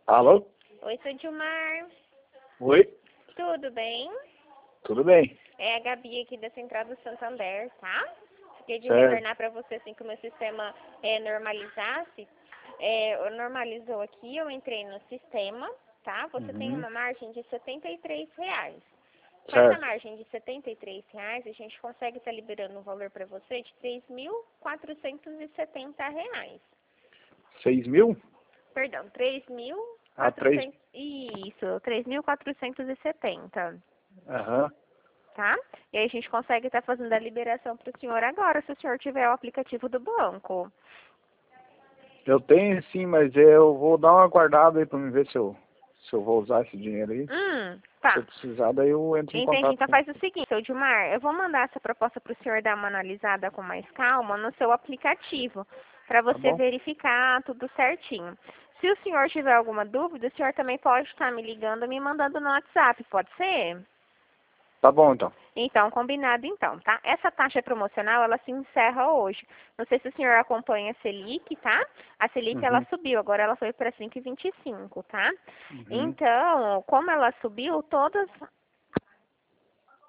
Alô? Oi, sou Dilmar. Oi? Tudo bem? Tudo bem? É a Gabi aqui da Central do Santander, tá? Fiquei de Certo. retornar para você assim que o meu sistema normalizasse. Normalizou aqui, eu entrei no sistema, tá? Você tem Uhum. uma margem de R$ 73. Com essa Certo. margem de R$ 73, a gente consegue estar liberando um valor para você de R$ 3.470. 6.000? Perdão, 3. 3.400. Isso, 3.470. Aham. Tá? E aí a gente consegue estar fazendo a liberação para o senhor agora, se o senhor tiver o aplicativo do banco. Eu tenho sim, mas eu vou dar uma guardada aí pra me ver se eu vou usar esse dinheiro aí. Se eu Tá. precisar, daí eu entro em Entendi. contato Então com faz o seguinte, seu Dilmar, eu vou mandar essa proposta para o senhor dar uma analisada com mais calma no seu aplicativo, para Tá você bom? verificar tudo certinho. Se o senhor tiver alguma dúvida, o senhor também pode estar me ligando, me mandando no WhatsApp, pode ser? Tá bom, então. Então, combinado então, tá? Essa taxa promocional, ela se encerra hoje. Não sei se o senhor acompanha a Selic, tá? A Selic, ela Uhum. subiu, agora ela foi para 5,25, tá? Uhum. Então, como ela subiu, todas